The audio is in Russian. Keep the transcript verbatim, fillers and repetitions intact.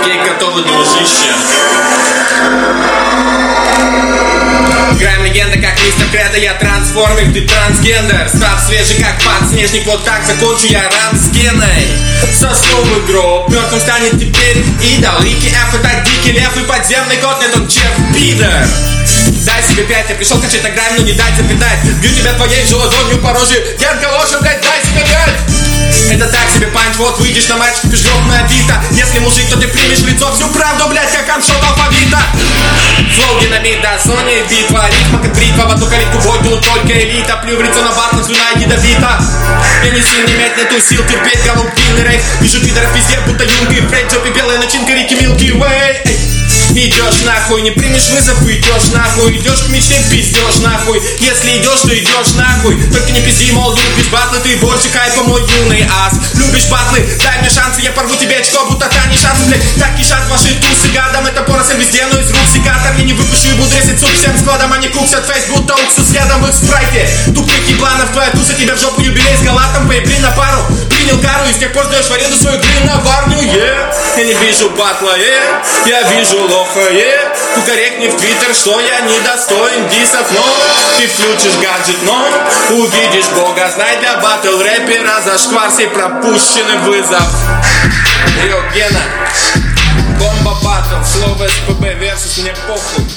ей готовы, дружище. Играем легенда, как мистер Кредо, я трансформер, ты трансгендер. Став свежий, как подснежник, вот так закончу я ран с геной. Сосновый гроб, мертвым станет теперь идол. Рики Ф это дикий лев и подземный кот, нет он Джефф Пидер. Дай себе пять, я пришел качать на грань, но не дать запитать. Бью тебя твоей же ладонью по роже, Янка ложь, блядь, дай себе пять. Это так себе панч, вот выйдешь на матч, пижок на Авито. Если мужик, то ты примешь в лицо всю правду, блядь, как аншот алфавита. Флоу, динамит, да, Соня, битва, ритма, как бритва. В одну калитку бой, тут только элита. Плю в лицо на батлах, слюна ядовита. Я не сильно иметь нету сил терпеть голубкин рейв. Вижу пидоров везде, будто юнга и Фрейд. Жопе белая начинка, реки Милки Уэй. Идешь нахуй, не примешь вызов, идешь нахуй. Идешь к мечте, пиздешь нахуй. Если идешь, то идешь нахуй. Только не пизди, мол, любишь батлы, ты больше хайпа, мой юный ас. Любишь батлы, дай мне шансы, я порву тебе очко, будто та не шанс, блядь. Так кишат ваши тусы гадом, это поросль везде, но из рук секатор. Я не выпущу и буду резать суп всем складом. Они куксят фейс, будто уксус рядом в их спрайте. Тупых ебланов, твоя туса тебя в жопу, юбилей с галатом. Поебли на пару, принял кару и с тех пор сдаешь в аренду свою длинноварню, yeah. Я не вижу батла, yeah. Я вижу лоха, yeah. Кукарекни в твиттер, что я недостоин дисов, но ты включишь гаджет, но увидишь бога. Знай, для батл рэпера зашквар сей пропущенный вызов. Йо, Гена, бомба батл, слово СПБ versus мне похуй.